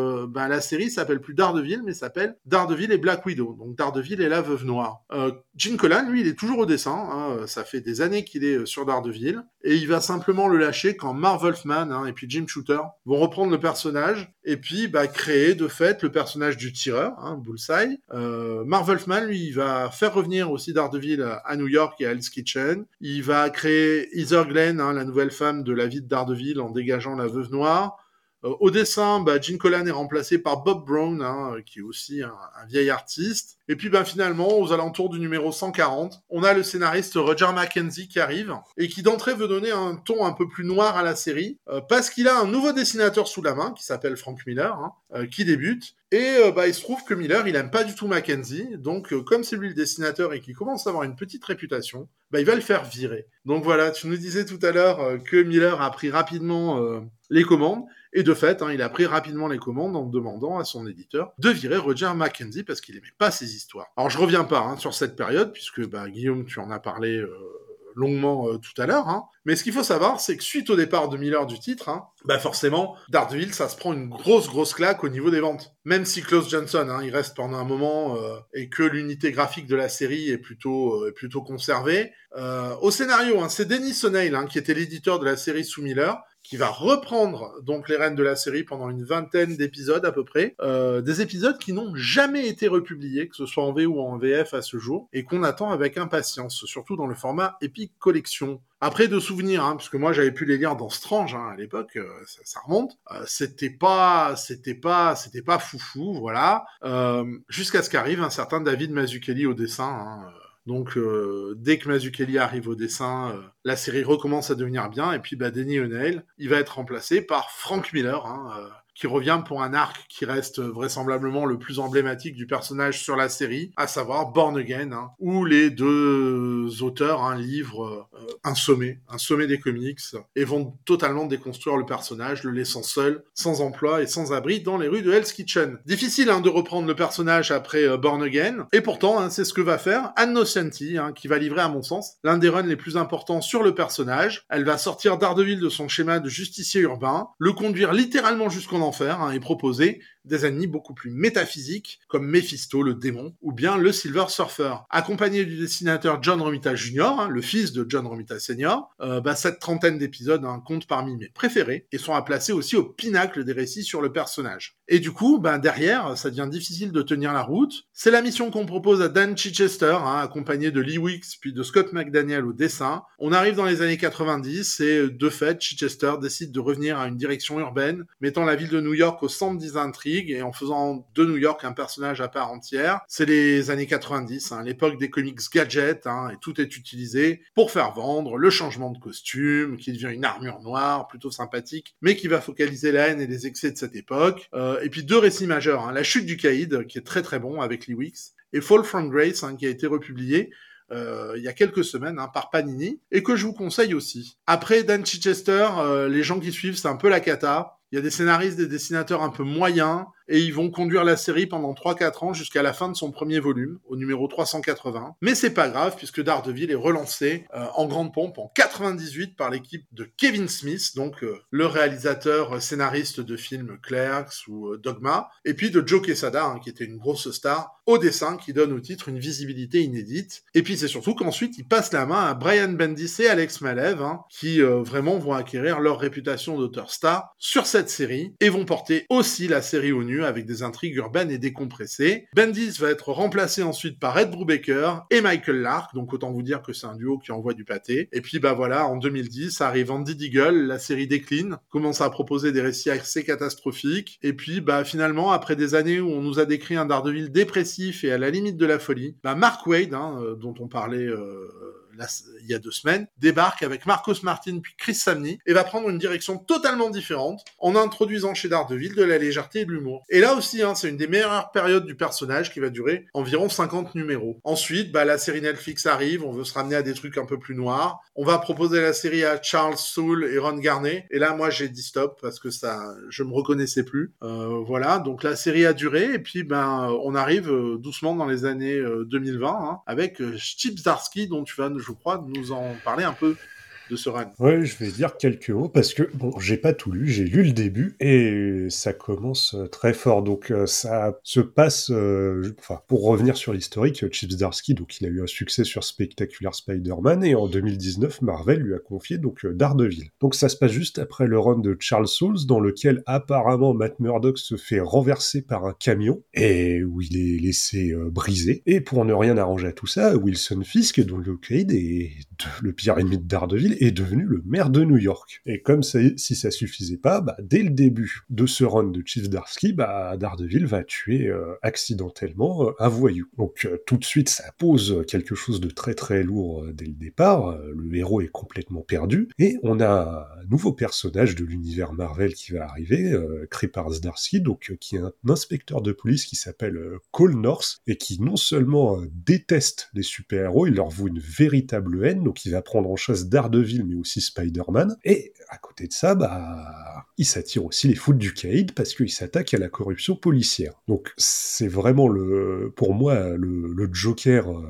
la série s'appelle plus Daredevil, mais s'appelle Daredevil et Black Widow. Donc Daredevil et la Veuve Noire. Gene Colan, lui, il est toujours au dessin. Ça fait des années qu'il est sur Daredevil. Et il va simplement le lâcher quand Marv Wolfman et puis Jim Shooter vont reprendre le personnage et puis créer de fait le personnage du tireur, Bullseye. Marv Wolfman, lui, il va faire revenir aussi Daredevil à New York et à Hell's Kitchen. Il va créer Heather Glenn, la nouvelle femme de la vie de Daredevil, en dégageant la Veuve Noire. Au dessin, Gene Colan est remplacé par Bob Brown, qui est aussi un vieil artiste. Et puis finalement, aux alentours du numéro 140, on a le scénariste Roger McKenzie qui arrive, et qui d'entrée veut donner un ton un peu plus noir à la série, parce qu'il a un nouveau dessinateur sous la main, qui s'appelle Frank Miller, qui débute. Et il se trouve que Miller, il aime pas du tout Mackenzie, donc comme c'est lui le dessinateur et qu'il commence à avoir une petite réputation, il va le faire virer. Donc voilà, tu nous disais tout à l'heure que Miller a pris rapidement les commandes, et de fait, il a pris rapidement les commandes en demandant à son éditeur de virer Roger McKenzie parce qu'il aimait pas ses histoires. Alors je reviens pas sur cette période, puisque Guillaume, tu en as parlé longuement tout à l'heure. Hein. Mais ce qu'il faut savoir, c'est que suite au départ de Miller du titre, hein, bah forcément, Daredevil, ça se prend une grosse claque au niveau des ventes. Même si Klaus Johnson, hein, il reste pendant un moment et que l'unité graphique de la série est plutôt conservée. Au scénario, hein, c'est Dennis O'Neil hein, qui était l'éditeur de la série sous Miller, qui va reprendre donc les rênes de la série pendant une vingtaine d'épisodes à peu près, des épisodes qui n'ont jamais été republiés, que ce soit en V ou en VF à ce jour, et qu'on attend avec impatience, surtout dans le format Epic Collection. Après, de souvenirs, hein, parce que moi j'avais pu les lire dans Strange hein, à l'époque, ça remonte. C'était pas foufou, voilà. Jusqu'à ce qu'arrive un certain David Mazzucchelli au dessin. Hein, donc, dès que Mazzucchelli arrive au dessin, la série recommence à devenir bien. Et puis, Denny O'Neil, il va être remplacé par Frank Miller, hein, qui revient pour un arc qui reste vraisemblablement le plus emblématique du personnage sur la série, à savoir Born Again, hein, où les deux auteurs hein, livrent un sommet des comics, et vont totalement déconstruire le personnage, le laissant seul, sans emploi et sans abri dans les rues de Hell's Kitchen. Difficile hein, de reprendre le personnage après Born Again, et pourtant hein, c'est ce que va faire Ann Nocenti, hein, qui va livrer à mon sens l'un des runs les plus importants sur le personnage. Elle va sortir Daredevil de son schéma de justicier urbain, le conduire littéralement jusqu'en enfer hein, et proposer des ennemis beaucoup plus métaphysiques, comme Mephisto, le démon, ou bien le Silver Surfer. Accompagné du dessinateur John Romita Jr., hein, le fils de John Romita Sr., cette trentaine d'épisodes hein, compte parmi mes préférés, et sont à placer aussi au pinacle des récits sur le personnage. Et du coup, derrière, ça devient difficile de tenir la route. C'est la mission qu'on propose à Dan Chichester, hein, accompagné de Lee Wicks, puis de Scott McDaniel au dessin. On arrive dans les années 90, et de fait, Chichester décide de revenir à une direction urbaine, mettant la ville de New York au centre des intrigues, et en faisant de New York un personnage à part entière. C'est les années 90, hein, l'époque des comics gadgets, hein, et tout est utilisé pour faire vendre le changement de costume, qui devient une armure noire, plutôt sympathique, mais qui va focaliser la haine et les excès de cette époque. Et puis deux récits majeurs, hein, La chute du caïd, qui est très très bon avec Lee Wicks, et Fall from Grace, hein, qui a été republié il y a quelques semaines hein, par Panini, et que je vous conseille aussi. Après Dan Chichester, les gens qui suivent, c'est un peu la cata. Il y a des scénaristes, des dessinateurs un peu moyens, et ils vont conduire la série pendant 3-4 ans jusqu'à la fin de son premier volume, au numéro 380. Mais c'est pas grave, puisque Daredevil est relancé en grande pompe en 98 par l'équipe de Kevin Smith, donc le réalisateur scénariste de films Clerks ou Dogma, et puis de Joe Quesada, hein, qui était une grosse star, au dessin, qui donne au titre une visibilité inédite. Et puis c'est surtout qu'ensuite, il passe la main à Brian Bendis et Alex Malev, hein, qui vraiment vont acquérir leur réputation d'auteur star sur cette série, et vont porter aussi la série au nu avec des intrigues urbaines et décompressées. Bendis va être remplacé ensuite par Ed Brubaker et Michael Lark, donc autant vous dire que c'est un duo qui envoie du pâté. Et puis voilà, en 2010, arrive Andy Deagle, la série décline, commence à proposer des récits assez catastrophiques, et puis finalement, après des années où on nous a décrit un Daredevil dépressif et à la limite de la folie, Mark Waid, hein, dont on parlait il y a 2 semaines, débarque avec Marcos Martin puis Chris Samney et va prendre une direction totalement différente en introduisant chez Daredevil de la légèreté et de l'humour. Et là aussi, hein, c'est une des meilleures périodes du personnage qui va durer environ 50 numéros. Ensuite, la série Netflix arrive, on veut se ramener à des trucs un peu plus noirs. On va proposer la série à Charles Soule et Ron Garney. Et là, moi, j'ai dit stop parce que je me reconnaissais plus. Voilà, donc la série a duré et puis on arrive doucement dans les années 2020 hein, avec Chip Zdarsky dont tu vas, je crois, nous en parler un peu de ce run. Ouais, je vais dire quelques mots parce que, bon, j'ai pas tout lu, j'ai lu le début et ça commence très fort. Donc, ça se passe, pour revenir sur l'historique, Chip Zdarsky, donc il a eu un succès sur Spectacular Spider-Man et en 2019, Marvel lui a confié donc Daredevil. Donc, ça se passe juste après le run de Charles Soule dans lequel apparemment Matt Murdock se fait renverser par un camion et où il est laissé brisé. Et pour ne rien arranger à tout ça, Wilson Fisk, dont le Cade est le pire ennemi de Daredevil, est devenu le maire de New York. Et comme si ça suffisait pas, dès le début de ce run de Chip Zdarsky, Daredevil va tuer accidentellement un voyou. Donc tout de suite, ça pose quelque chose de très très lourd dès le départ. Le héros est complètement perdu. Et on a un nouveau personnage de l'univers Marvel qui va arriver, créé par Zdarsky, donc qui est un inspecteur de police qui s'appelle Cole North, et qui non seulement déteste les super-héros, il leur voue une véritable haine, donc il va prendre en chasse Daredevil mais aussi Spider-Man, et à côté de ça, il s'attire aussi les foudres du caïd parce qu'il s'attaque à la corruption policière. Donc c'est vraiment pour moi le Joker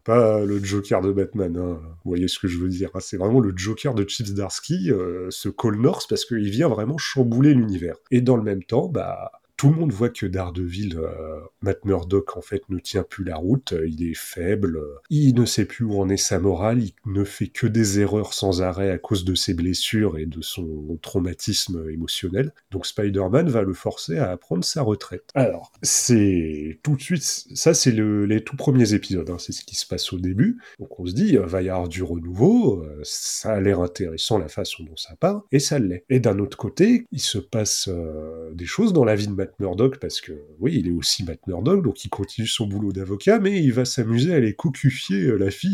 Pas le Joker de Batman, hein. Vous voyez ce que je veux dire, hein. C'est vraiment le Joker de Chip Zdarsky, ce Cole North, parce qu'il vient vraiment chambouler l'univers. Et dans le même temps, tout le monde voit que Daredevil, Matt Murdock, en fait, ne tient plus la route, il est faible, il ne sait plus où en est sa morale, il ne fait que des erreurs sans arrêt à cause de ses blessures et de son traumatisme émotionnel. Donc Spider-Man va le forcer à prendre sa retraite. Alors, c'est tout de suite, ça c'est les tout premiers épisodes, hein, c'est ce qui se passe au début. Donc on se dit, va y avoir du renouveau, ça a l'air intéressant la façon dont ça part, et ça l'est. Et d'un autre côté, il se passe des choses dans la vie de Matt Murdock, parce que, oui, il est aussi Matt Murdock, donc il continue son boulot d'avocat, mais il va s'amuser à aller cocufier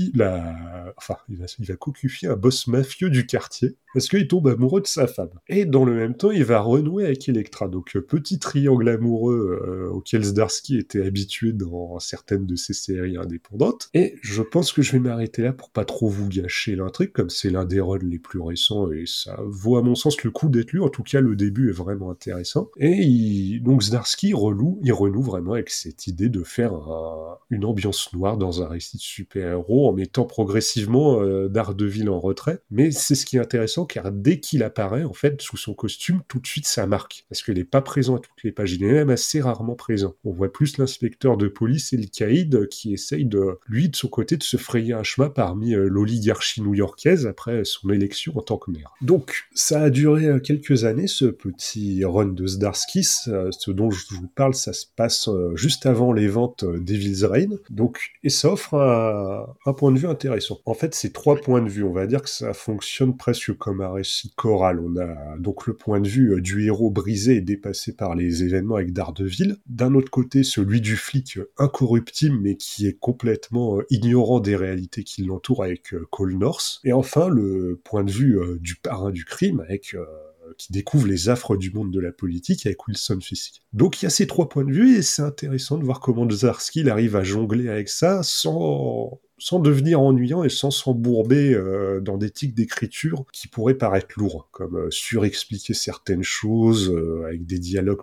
il va cocufier un boss mafieux du quartier, parce qu'il tombe amoureux de sa femme. Et dans le même temps, il va renouer avec Elektra, donc petit triangle amoureux auquel Zdarsky était habitué dans certaines de ses séries indépendantes. Et je pense que je vais m'arrêter là pour pas trop vous gâcher l'intrigue, comme c'est l'un des runs les plus récents, et ça vaut à mon sens le coup d'être lu. En tout cas, le début est vraiment intéressant. Et donc Zdarsky il renoue vraiment avec cette idée de faire une ambiance noire dans un récit de super-héros en mettant progressivement Daredevil en retrait. Mais c'est ce qui est intéressant, car dès qu'il apparaît, en fait, sous son costume, tout de suite ça marque. Parce qu'il n'est pas présent à toutes les pages, il est même assez rarement présent. On voit plus l'inspecteur de police El Caïd qui essaye de son côté, de se frayer un chemin parmi l'oligarchie new-yorkaise après son élection en tant que maire. Donc, ça a duré quelques années, ce petit run de Zdarsky. Ce dont je vous parle, ça se passe juste avant les ventes Devil's Reign. Donc, et ça offre un point de vue intéressant. En fait, c'est 3 points de vue. On va dire que ça fonctionne presque comme un récit choral. On a donc le point de vue du héros brisé et dépassé par les événements avec Daredevil. D'un autre côté, celui du flic incorruptible, mais qui est complètement ignorant des réalités qui l'entourent, avec Cole North. Et enfin, le point de vue du parrain du crime, avec qui découvre les affres du monde de la politique, avec Wilson Fisk. Donc il y a ces 3 points de vue, et c'est intéressant de voir comment Zdarsky arrive à jongler avec ça sans devenir ennuyant et sans s'embourber dans des tics d'écriture qui pourraient paraître lourds, comme surexpliquer certaines choses avec des dialogues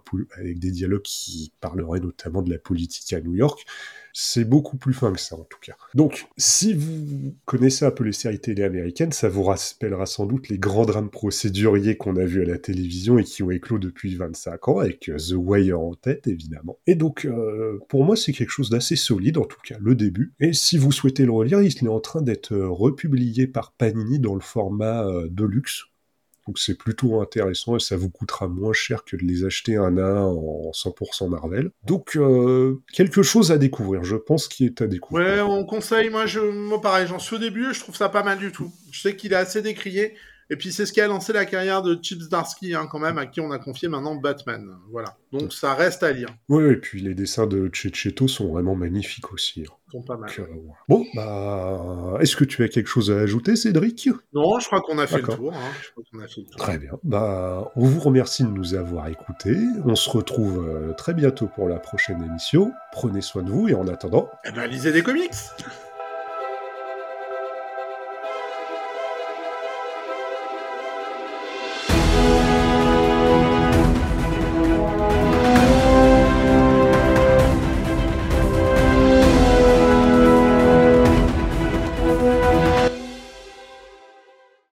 qui parleraient notamment de la politique à New York. C'est beaucoup plus fin que ça, en tout cas. Donc, si vous connaissez un peu les séries télé américaines, ça vous rappellera sans doute les grands drames procéduriers qu'on a vus à la télévision et qui ont éclos depuis 25 ans, avec The Wire en tête, évidemment. Et donc, pour moi, c'est quelque chose d'assez solide, en tout cas, le début. Et si vous souhaitez le relire, il est en train d'être republié par Panini dans le format Deluxe. Donc c'est plutôt intéressant, et ça vous coûtera moins cher que de les acheter un à un en 100% Marvel. Donc quelque chose à découvrir, je pense qu'il est à découvrir. Ouais, on conseille, moi pareil, j'en suis au début, je trouve ça pas mal du tout. Je sais qu'il est assez décrié, et puis c'est ce qui a lancé la carrière de Chip Zdarsky, quand même, à qui on a confié maintenant Batman. Voilà, donc ça reste à lire. Oui, et puis les dessins de Checchetto sont vraiment magnifiques aussi. Ils sont pas mal. Bon, est-ce que tu as quelque chose à ajouter, Cédric ? Non, je crois qu'on a fait le D'accord. tour. Très bien. On vous remercie de nous avoir écoutés. On se retrouve très bientôt pour la prochaine émission. Prenez soin de vous, et en attendant... lisez des comics.